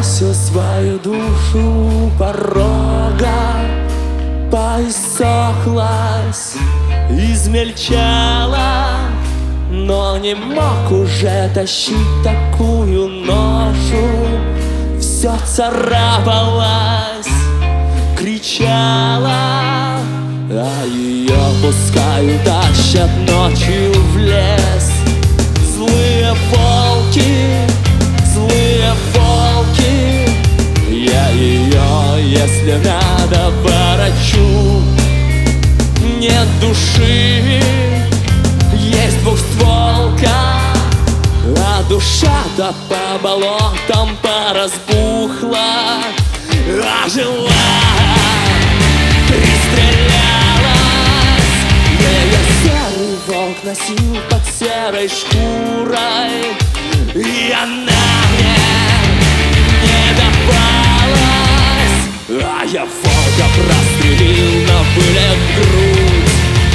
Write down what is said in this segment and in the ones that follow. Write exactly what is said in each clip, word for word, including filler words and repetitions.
всю свою душу у порога, поиссохлась, измельчала, но не мог уже тащить такую ношу. Все царапалось, кричала, а ее пускаю, тащат ночью в лес. Злые волки, злые волки, я ее, если надо, ворочу. Нет души, есть двухстволка, а душа-то по болотам поразбухла. Ожила, пристрелялась, ее серый волк носил под серой шкурой, и она мне не давалась. А я волка прострелил на вылет в грудь,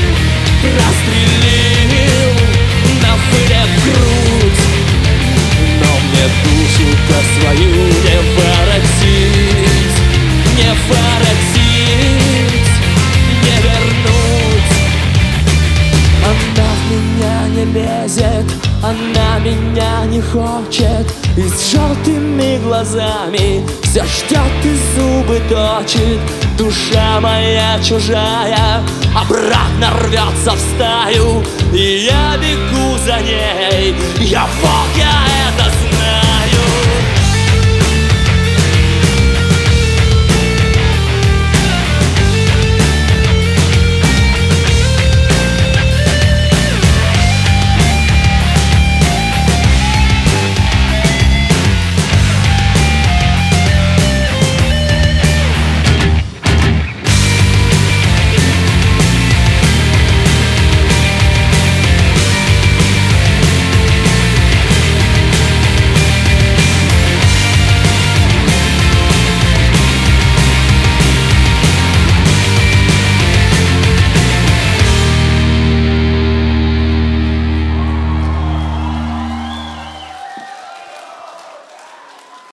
прострелил на вылет в грудь, но мне душу-то свою не воротить, не воротить, не вернуть. Она в меня не лезет, она меня не хочет, и с желтыми глазами все ждет и зубы точит. Душа моя чужая обратно рвется в стаю, и я бегу за ней. Я волк, я это знаю.